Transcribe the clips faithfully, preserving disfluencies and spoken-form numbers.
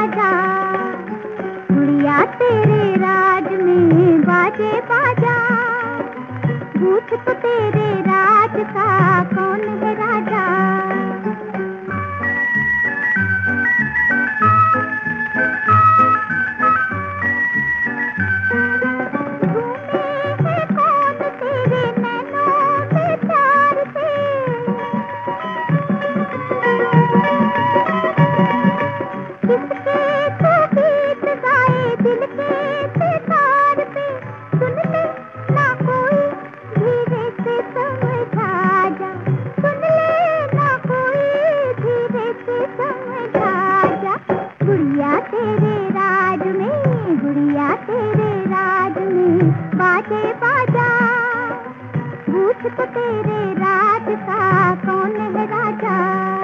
राजा। गुड़िया तेरे राज में बाजे बाजा, पूछ तो तेरे राज का कौन है राजा। बाजे बाजा, पूछ तो तेरे राज का कौन है राजा।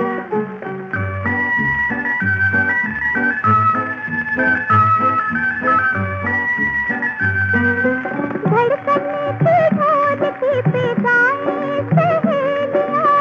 धड़कने की ढोल की पिदाएं सहेलियां,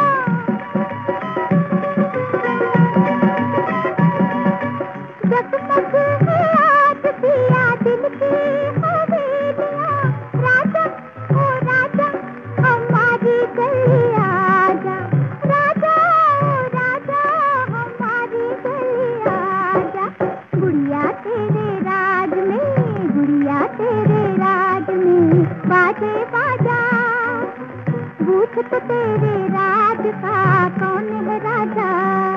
जगमग है आज दिया दिल की हवेलियां। राजा ओ राजा हमारी गली आजा, राजा ओ राजा हमारी गली आजा। गुड़िया तेरे राज में, गुड़िया तेरे राज में बाजे बाजा, पूछ तो तेरे राज का कौन है राजा।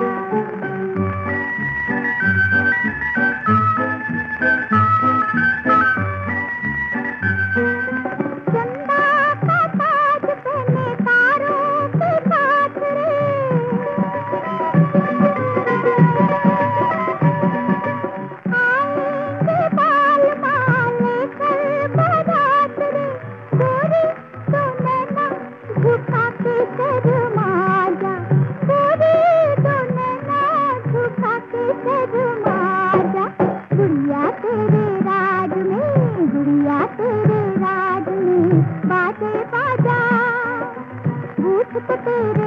गुड़िया तेरे राज में, गुड़िया तेरे राज में बाजे बाजा, पूछ तो तेरे